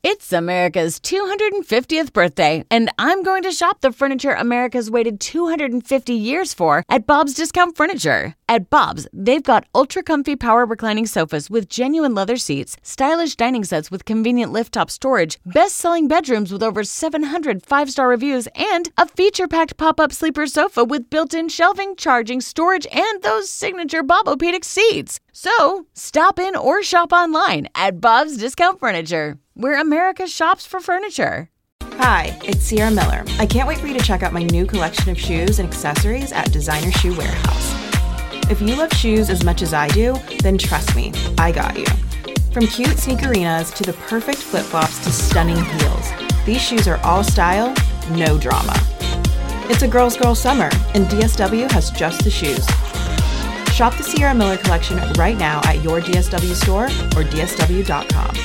It's America's 250th birthday, and I'm going to shop the furniture America's waited 250 years for at Bob's Discount Furniture. At Bob's, they've got ultra-comfy power reclining sofas with genuine leather seats, stylish dining sets with convenient lift-top storage, best-selling bedrooms with over 700 five-star reviews, and a feature-packed pop-up sleeper sofa with built-in shelving, charging, storage, and those signature Bob-O-Pedic seats. So, stop in or shop online at Bob's Discount Furniture, where America shops for furniture. Hi, it's Sierra Miller. I can't wait for you to check out my new collection of shoes and accessories at Designer Shoe Warehouse. If you love shoes as much as I do, then trust me, I got you. From cute sneakerinas to the perfect flip-flops to stunning heels, these shoes are all style, no drama. It's a girl's girl summer, and DSW has just the shoes. Shop the Sierra Miller collection right now at your DSW store or dsw.com.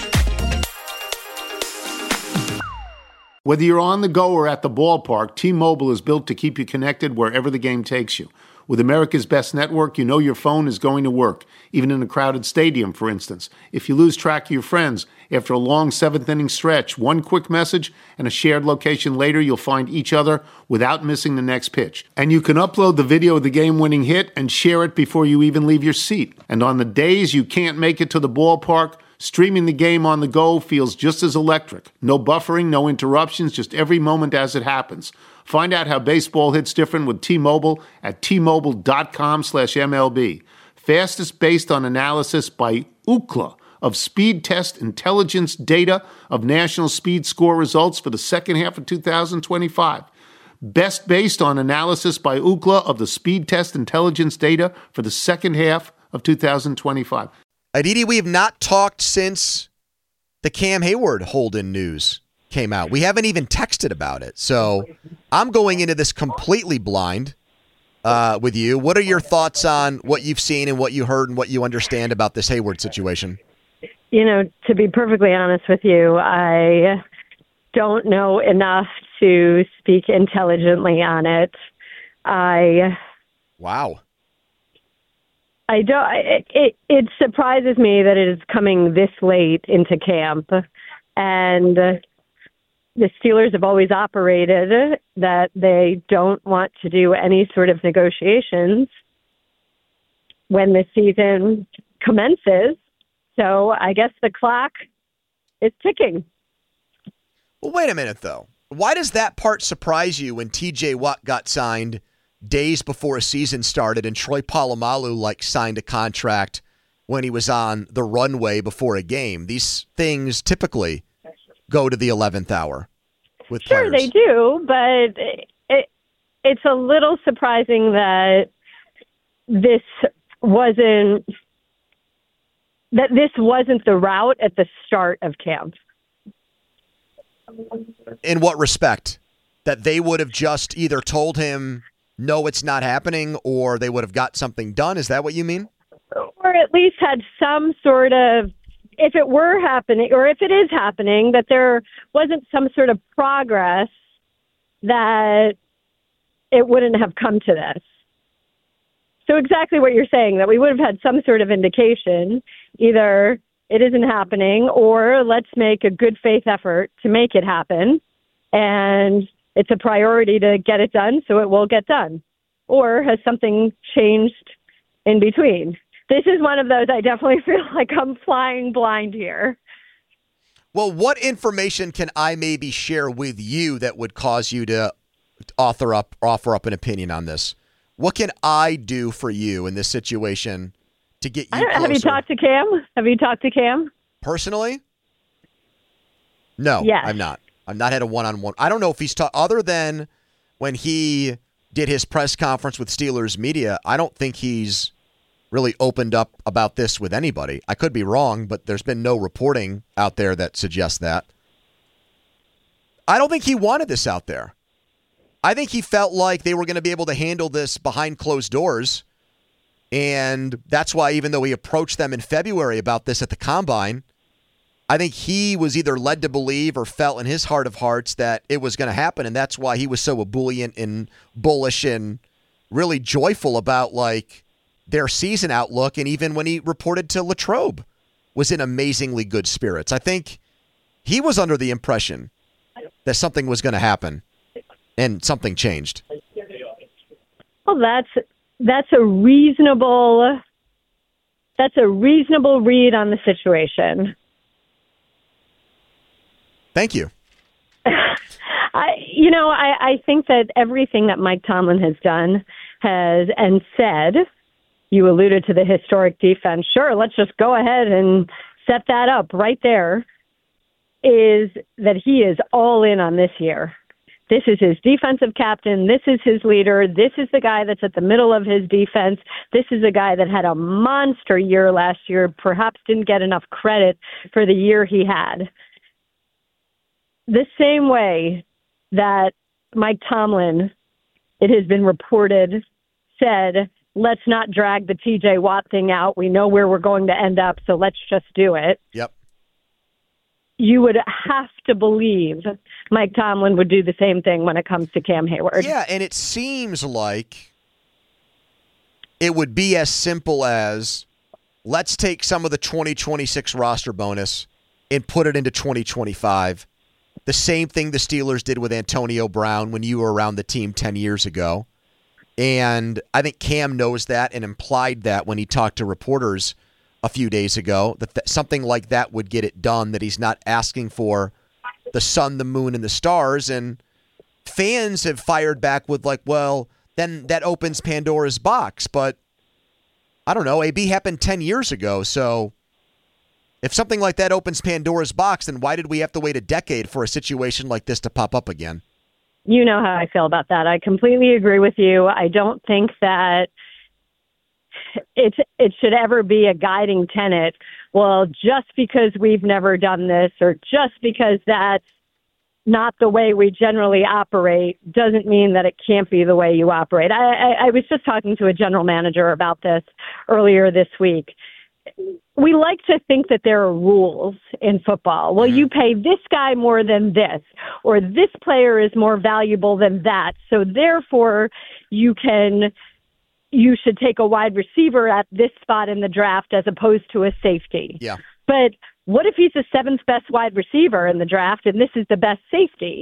Whether you're on the go or at the ballpark, T-Mobile is built to keep you connected wherever the game takes you. With America's best network, you know your phone is going to work, even in a crowded stadium, for instance. If you lose track of your friends, after a long seventh-inning stretch, one quick message and a shared location later, you'll find each other without missing the next pitch. And you can upload the video of the game-winning hit and share it before you even leave your seat. And on the days you can't make it to the ballpark, streaming the game on the go feels just as electric. No buffering, no interruptions, just every moment as it happens. Find out how baseball hits different with T-Mobile at T-Mobile.com/MLB. Fastest based on analysis by Ookla of Speed Test Intelligence data of national speed score results for the second half of 2025. Best based on analysis by Ookla of the Speed Test Intelligence data for the second half of 2025. Aditi, we have not talked since the Cam Hayward hold-in news came out. We haven't even texted about it. So I'm going into this completely blind with you. What are your thoughts on what you've seen and what you heard and what you understand about this Hayward situation? You know, to be perfectly honest with you, I don't know enough to speak intelligently on it. Wow. I don't. It surprises me that it is coming this late into camp, and the Steelers have always operated that they don't want to do any sort of negotiations when the season commences. So I guess the clock is ticking. Well, wait a minute, though. Why does that part surprise you when T.J. Watt got signed days before a season started and Troy Polamalu signed a contract when he was on the runway before a game? These things typically go to the 11th hour with players. Sure, they do, but it's a little surprising that this wasn't the route at the start of camp. In what respect? That they would have just either told him, no, it's not happening, or they would have got something done? Is that what you mean? Or at least had some sort of, if it were happening, or if it is happening, that there wasn't some sort of progress that it wouldn't have come to this. So exactly what you're saying, that we would have had some sort of indication, either it isn't happening or let's make a good faith effort to make it happen. And it's a priority to get it done, so it will get done. Or has something changed in between? This is one of those I definitely feel like I'm flying blind here. Well, what information can I maybe share with you that would cause you to offer up an opinion on this? What can I do for you in this situation to get you closer? Have you talked to Cam? Have you talked to Cam? Personally? No, yes. I've not. I've not had a one-on-one. I don't know if he's other than when he did his press conference with Steelers media, I don't think he's really opened up about this with anybody. I could be wrong, but there's been no reporting out there that suggests that. I don't think he wanted this out there. I think he felt like they were going to be able to handle this behind closed doors, and that's why even though he approached them in February about this at the Combine, I think he was either led to believe or felt in his heart of hearts that it was going to happen, and that's why he was so ebullient and bullish and really joyful about their season outlook, and even when he reported to Latrobe, was in amazingly good spirits. I think he was under the impression that something was going to happen, and something changed. Well, that's a reasonable read on the situation. Thank you. I think that everything that Mike Tomlin has done and said, you alluded to the historic defense. Sure, let's just go ahead and set that up right there, is that he is all in on this year. This is his defensive captain. This is his leader. This is the guy that's at the middle of his defense. This is a guy that had a monster year last year, perhaps didn't get enough credit for the year he had. The same way that Mike Tomlin, it has been reported, said, let's not drag the TJ Watt thing out. We know where we're going to end up, so let's just do it. Yep. You would have to believe Mike Tomlin would do the same thing when it comes to Cam Hayward. Yeah, and it seems like it would be as simple as, let's take some of the 2026 roster bonus and put it into 2025. The same thing the Steelers did with Antonio Brown when you were around the team 10 years ago. And I think Cam knows that and implied that when he talked to reporters a few days ago, that something like that would get it done, that he's not asking for the sun, the moon, and the stars. And fans have fired back with like, well, then that opens Pandora's box. But I don't know, AB happened 10 years ago, so if something like that opens Pandora's box, then why did we have to wait a decade for a situation like this to pop up again? You know how I feel about that. I completely agree with you. I don't think that it should ever be a guiding tenet. Well, just because we've never done this, or just because that's not the way we generally operate, doesn't mean that it can't be the way you operate. I was just talking to a general manager about this earlier this week. We like to think that there are rules in football. Well, you pay this guy more than this, or this player is more valuable than that. So therefore, you should take a wide receiver at this spot in the draft as opposed to a safety. Yeah. But what if he's the seventh best wide receiver in the draft and this is the best safety?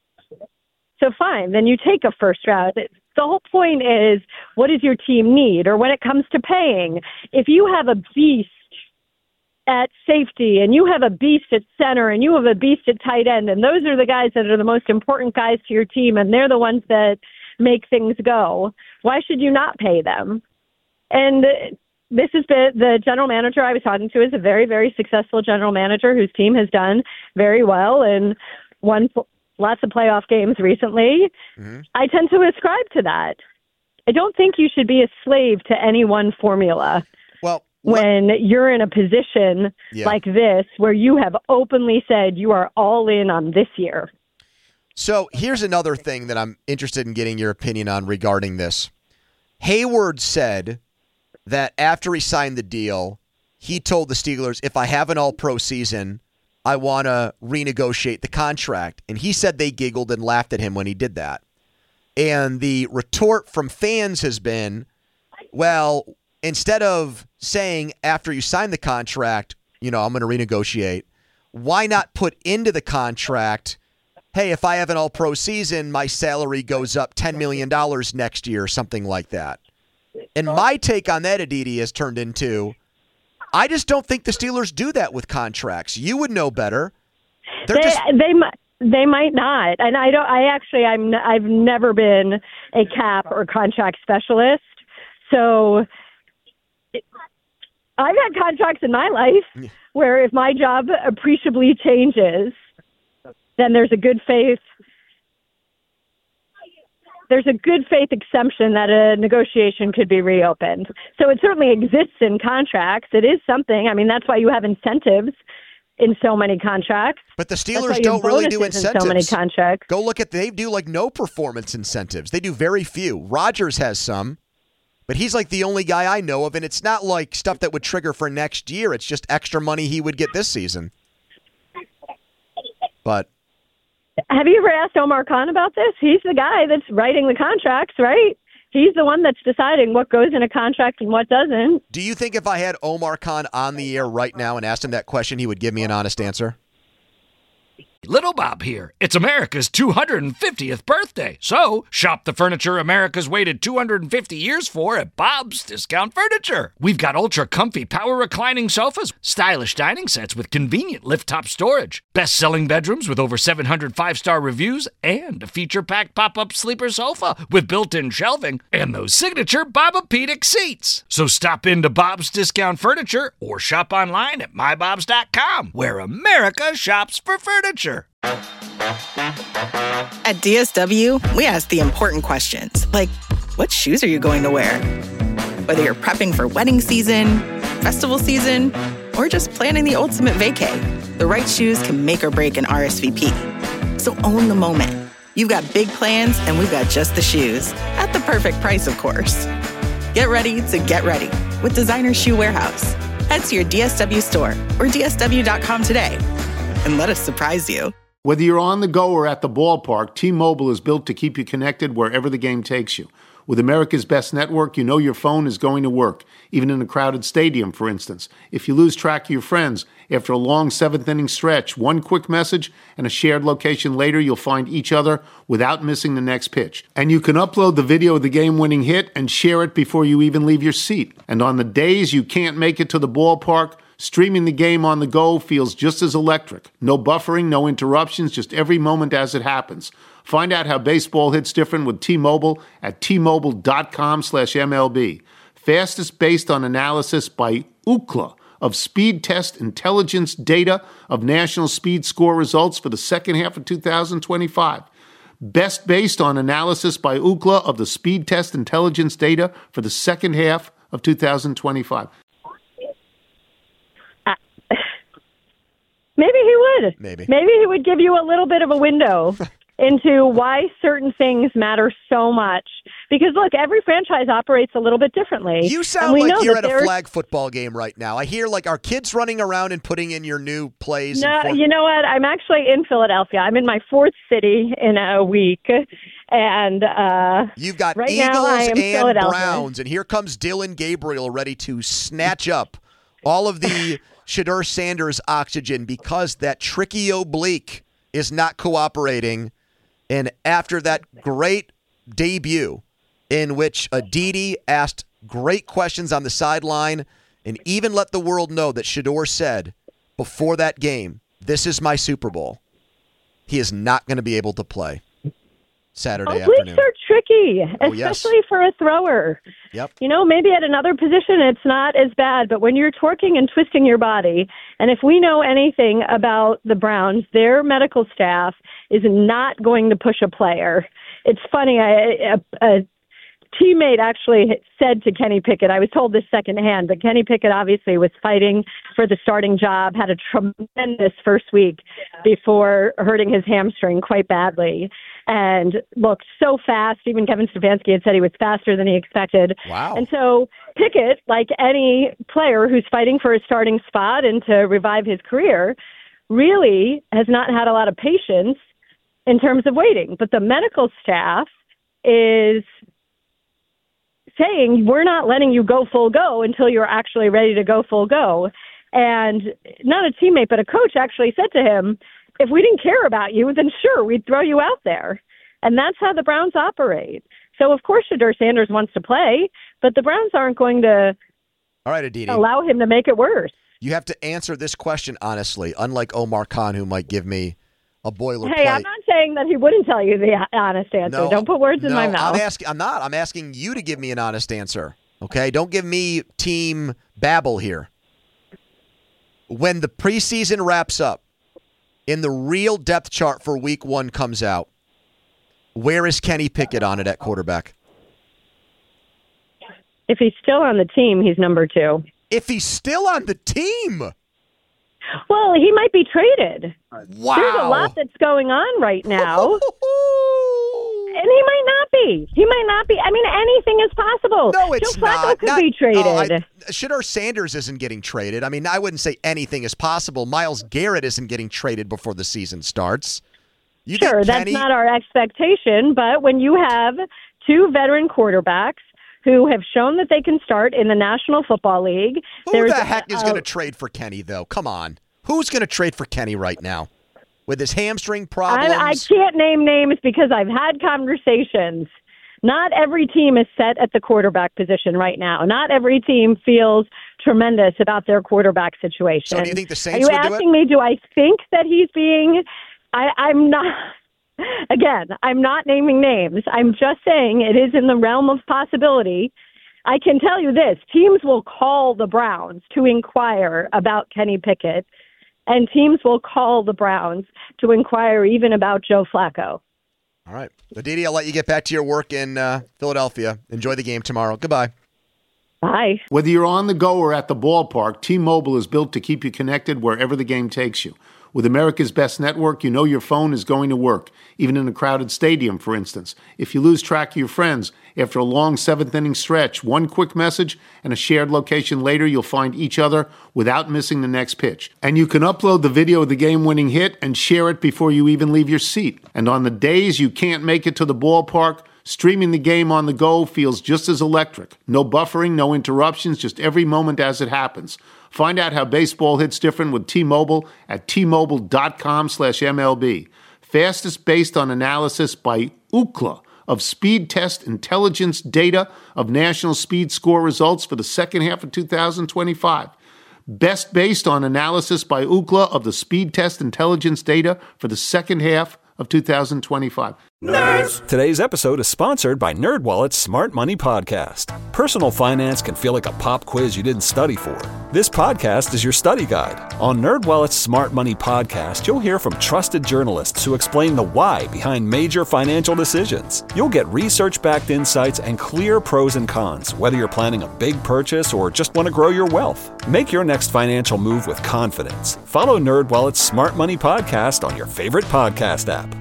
So fine, then you take a first round. The whole point is, what does your team need? Or when it comes to paying, if you have a beast at safety and you have a beast at center and you have a beast at tight end, and those are the guys that are the most important guys to your team, and they're the ones that make things go, why should you not pay them? And this has been, the general manager I was talking to is a very, very successful general manager whose team has done very well and won lots of playoff games recently. Mm-hmm. I tend to ascribe to that. I don't think you should be a slave to any one formula. Well, when you're in a position like this, where you have openly said you are all in on this year. So here's another thing that I'm interested in getting your opinion on regarding this. Hayward said that after he signed the deal, he told the Steelers, if I have an all-pro season, I want to renegotiate the contract. And he said they giggled and laughed at him when he did that. And the retort from fans has been, well, instead of saying after you sign the contract, I'm going to renegotiate, why not put into the contract, hey, if I have an all-pro season, my salary goes up $10 million next year, or something like that. And my take on that, Aditi, has turned into, I just don't think the Steelers do that with contracts. You would know better. They might not, and I don't. I've never been a cap or contract specialist, so I've had contracts in my life where if my job appreciably changes, then there's a good faith exemption that a negotiation could be reopened. So it certainly exists in contracts. It is something. I mean, that's why you have incentives in so many contracts. But the Steelers don't really do incentives. In so many contracts. Go look at, they do like no performance incentives. They do very few. Rodgers has some, but he's like the only guy I know of, and it's not like stuff that would trigger for next year. It's just extra money he would get this season. But have you ever asked Omar Khan about this? He's the guy that's writing the contracts, right? He's the one that's deciding what goes in a contract and what doesn't. Do you think if I had Omar Khan on the air right now and asked him that question, he would give me an honest answer? Little Bob here. It's America's 250th birthday, so shop the furniture America's waited 250 years for at Bob's Discount Furniture. We've got ultra-comfy power reclining sofas, stylish dining sets with convenient lift-top storage, best-selling bedrooms with over 700 five-star reviews, and a feature-packed pop-up sleeper sofa with built-in shelving, and those signature Bobapedic seats. So stop into Bob's Discount Furniture or shop online at mybobs.com, where America shops for furniture. At DSW, we ask the important questions, like, what shoes are you going to wear? Whether you're prepping for wedding season, festival season, or just planning the ultimate vacay, the right shoes can make or break an RSVP. So own the moment. You've got big plans, and we've got just the shoes. At the perfect price, of course. Get ready to get ready with Designer Shoe Warehouse. Head to your DSW store or DSW.com today and let us surprise you. Whether you're on the go or at the ballpark, T-Mobile is built to keep you connected wherever the game takes you. With America's best network, you know your phone is going to work, even in a crowded stadium, for instance. If you lose track of your friends after a long seventh-inning stretch, one quick message and a shared location later, you'll find each other without missing the next pitch. And you can upload the video of the game-winning hit and share it before you even leave your seat. And on the days you can't make it to the ballpark, streaming the game on the go feels just as electric. No buffering, no interruptions, just every moment as it happens. Find out how baseball hits different with T-Mobile at T-Mobile.com/MLB. Fastest based on analysis by Ookla of Speed Test Intelligence data of national speed score results for the second half of 2025. Best based on analysis by Ookla of the Speed Test Intelligence data for the second half of 2025. Maybe he would. Maybe he would give you a little bit of a window into why certain things matter so much. Because, look, every franchise operates a little bit differently. You sound like you're at a flag football game right now. I hear, like, our kids running around and putting in your new plays. No, you know what? I'm actually in Philadelphia. I'm in my fourth city in a week. And you've got right Eagles and Browns. And here comes Dylan Gabriel ready to snatch up all of the Shedeur Sanders oxygen because that tricky oblique is not cooperating. And after that great debut in which Aditi asked great questions on the sideline and even let the world know that Shedeur said before that game, "This is my Super Bowl," he is not going to be able to play Saturday afternoon. Obliques are tricky, especially for a thrower. Yep. You know, maybe at another position it's not as bad, but when you're torquing and twisting your body, and if we know anything about the Browns, their medical staff is not going to push a player. It's funny, a teammate actually said to Kenny Pickett, I was told this secondhand, but Kenny Pickett obviously was fighting for the starting job, had a tremendous first week before hurting his hamstring quite badly, and looked so fast. Even Kevin Stefanski had said he was faster than he expected. Wow. And so Pickett, like any player who's fighting for a starting spot and to revive his career, really has not had a lot of patience in terms of waiting. But the medical staff is saying, we're not letting you go full go until you're actually ready to go full go. And not a teammate, but a coach actually said to him, if we didn't care about you, then sure, we'd throw you out there. And that's how the Browns operate. So, of course, Shedeur Sanders wants to play, but the Browns aren't going to allow him to make it worse. You have to answer this question honestly, unlike Omar Khan, who might give me a boilerplate. Hey, I'm not saying that he wouldn't tell you the honest answer. No, don't put words in my mouth. I'm asking you to give me an honest answer. Okay? Don't give me team babble here. When the preseason wraps up and the real depth chart for week 1 comes out, where is Kenny Pickett on it at quarterback? If he's still on the team, he's number 2. If he's still on the team? Well, he might be traded. Wow. There's a lot that's going on right now. And he might not be. I mean, anything is possible. No, it's Joe Flacco could be traded. Shedeur Sanders isn't getting traded. I mean, I wouldn't say anything is possible. Myles Garrett isn't getting traded before the season starts. Sure, that's not our expectation. But when you have 2 veteran quarterbacks who have shown that they can start in the National Football League. Who the heck is going to trade for Kenny, though? Come on. Who's going to trade for Kenny right now? with his hamstring problems. I can't name names because I've had conversations. Not every team is set at the quarterback position right now. Not every team feels tremendous about their quarterback situation. So do you think the Saints would do it? Are you asking me, do I think that he's being... I'm not... Again, I'm not naming names. I'm just saying it is in the realm of possibility. I can tell you this. Teams will call the Browns to inquire about Kenny Pickett, and teams will call the Browns to inquire even about Joe Flacco. All right. Aditi, I'll let you get back to your work in Philadelphia. Enjoy the game tomorrow. Goodbye. Bye. Whether you're on the go or at the ballpark, T-Mobile is built to keep you connected wherever the game takes you. With America's best network, you know your phone is going to work, even in a crowded stadium, for instance. If you lose track of your friends after a long seventh-inning stretch, one quick message and a shared location later, you'll find each other without missing the next pitch. And you can upload the video of the game-winning hit and share it before you even leave your seat. And on the days you can't make it to the ballpark, streaming the game on the go feels just as electric. No buffering, no interruptions, just every moment as it happens. Find out how baseball hits different with T-Mobile at T-Mobile.com/MLB. Fastest based on analysis by Ookla of speed test intelligence data of national speed score results for the second half of 2025. Best based on analysis by Ookla of the speed test intelligence data for the second half of 2025. Nerds! Today's episode is sponsored by NerdWallet's Smart Money Podcast. Personal finance can feel like a pop quiz you didn't study for. This podcast is your study guide. On NerdWallet's Smart Money Podcast, you'll hear from trusted journalists who explain the why behind major financial decisions. You'll get research-backed insights and clear pros and cons, whether you're planning a big purchase or just want to grow your wealth. Make your next financial move with confidence. Follow NerdWallet's Smart Money Podcast on your favorite podcast app.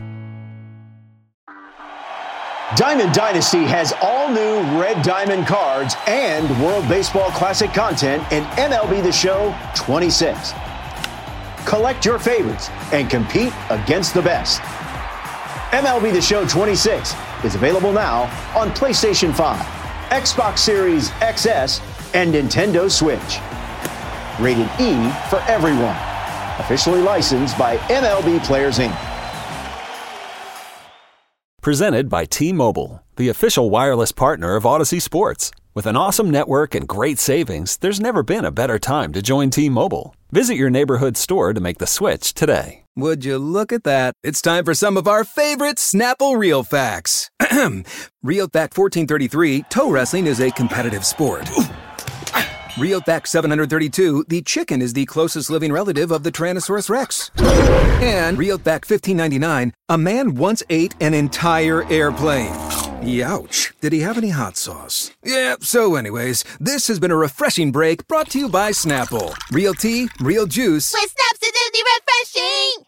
Diamond Dynasty has all new Red Diamond cards and World Baseball Classic content in MLB The Show 26. Collect your favorites and compete against the best. MLB The Show 26 is available now on PlayStation 5, Xbox Series XS, and Nintendo Switch. Rated E for everyone. Officially licensed by MLB Players Inc. Presented by T-Mobile, the official wireless partner of Odyssey Sports. With an awesome network and great savings, there's never been a better time to join T-Mobile. Visit your neighborhood store to make the switch today. Would you look at that? It's time for some of our favorite Snapple Real Facts. Real Fact 1433, toe wrestling is a competitive sport. Real Fact 732, the chicken is the closest living relative of the Tyrannosaurus Rex. And Real Fact 1599, a man once ate an entire airplane. Youch. Did he have any hot sauce? Yeah, so anyways, this has been a refreshing break brought to you by Snapple. Real tea, real juice. With Snap's acidity refreshing!